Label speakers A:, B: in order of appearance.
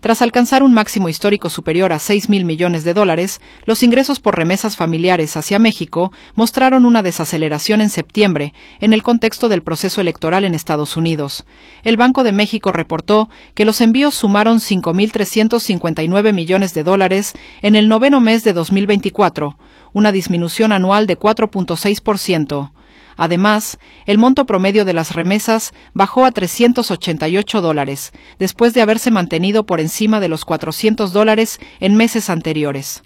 A: Tras alcanzar un máximo histórico superior a 6.000 millones de dólares, los ingresos por remesas familiares hacia México mostraron una desaceleración en septiembre, en el contexto del proceso electoral en Estados Unidos. El Banco de México reportó que los envíos sumaron 5.359 millones de dólares en el noveno mes de 2024, una disminución anual de 4.6%. Además, el monto promedio de las remesas bajó a $388, después de haberse mantenido por encima de los $400 en meses anteriores.